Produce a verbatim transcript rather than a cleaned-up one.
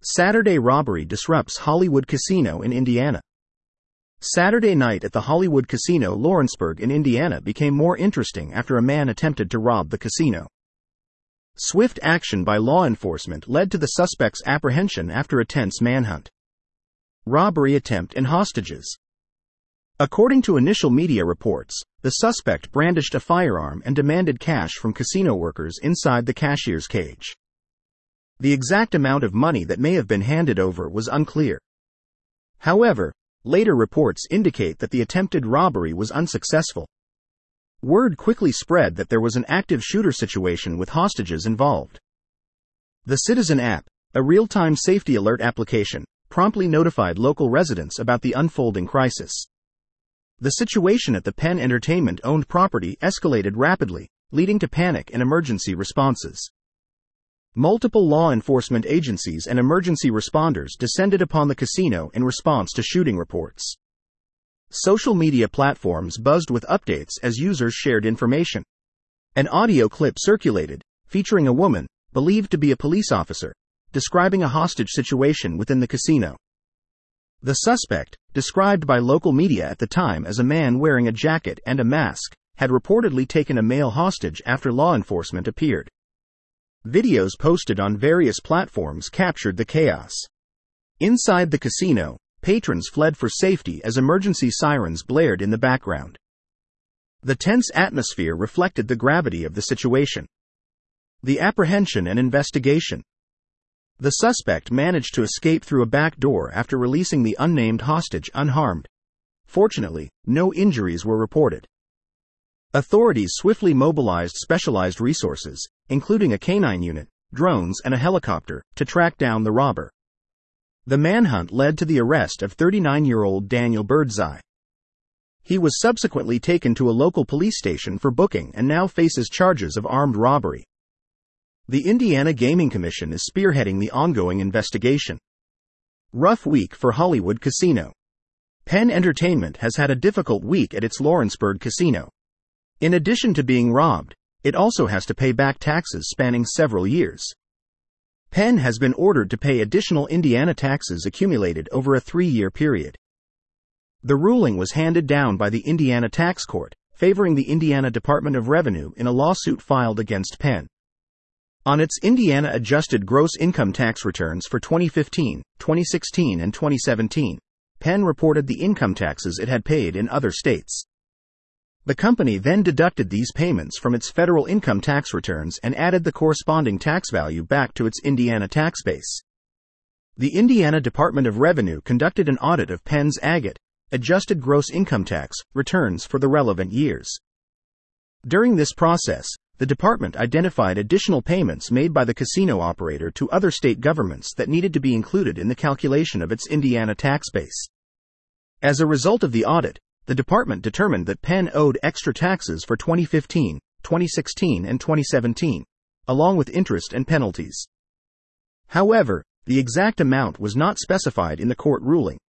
Saturday robbery disrupts Hollywood casino in Indiana. Saturday night at the Hollywood Casino Lawrenceburg in Indiana became more interesting after a man attempted to rob the casino. Swift action by law enforcement led to the suspect's apprehension after a tense manhunt. Robbery attempt and hostages. According to initial media reports, the suspect brandished a firearm and demanded cash from casino workers inside the cashier's cage. The exact amount of money that may have been handed over was unclear. However, later reports indicate that the attempted robbery was unsuccessful. Word quickly spread that there was an active shooter situation with hostages involved. The Citizen app, a real-time safety alert application, promptly notified local residents about the unfolding crisis. The situation at the Penn Entertainment-owned property escalated rapidly, leading to panic and emergency responses. Multiple law enforcement agencies and emergency responders descended upon the casino in response to shooting reports. Social media platforms buzzed with updates as users shared information. An audio clip circulated, featuring a woman, believed to be a police officer, describing a hostage situation within the casino. The suspect, described by local media at the time as a man wearing a jacket and a mask, had reportedly taken a male hostage after law enforcement appeared. Videos posted on various platforms captured the chaos. Inside the casino, patrons fled for safety as emergency sirens blared in the background. The tense atmosphere reflected the gravity of the situation. The apprehension and investigation. The suspect managed to escape through a back door after releasing the unnamed hostage unharmed. Fortunately, no injuries were reported. Authorities swiftly mobilized specialized resources, including a canine unit, drones and a helicopter, to track down the robber. The manhunt led to the arrest of thirty-nine-year-old Daniel Birdseye. He was subsequently taken to a local police station for booking and now faces charges of armed robbery. The Indiana Gaming Commission is spearheading the ongoing investigation. Rough week for Hollywood Casino. Penn Entertainment has had a difficult week at its Lawrenceburg casino. In addition to being robbed, it also has to pay back taxes spanning several years. Penn has been ordered to pay additional Indiana taxes accumulated over a three-year period. The ruling was handed down by the Indiana Tax Court, favoring the Indiana Department of Revenue in a lawsuit filed against Penn. On its Indiana adjusted gross income tax returns for twenty fifteen, twenty sixteen and twenty seventeen, Penn reported the income taxes it had paid in other states. The company then deducted these payments from its federal income tax returns and added the corresponding tax value back to its Indiana tax base. The Indiana Department of Revenue conducted an audit of Penn's A G I T, adjusted gross income tax, returns for the relevant years. During this process, the department identified additional payments made by the casino operator to other state governments that needed to be included in the calculation of its Indiana tax base. As a result of the audit, the department determined that Penn owed extra taxes for twenty fifteen, twenty sixteen and twenty seventeen, along with interest and penalties. However, the exact amount was not specified in the court ruling,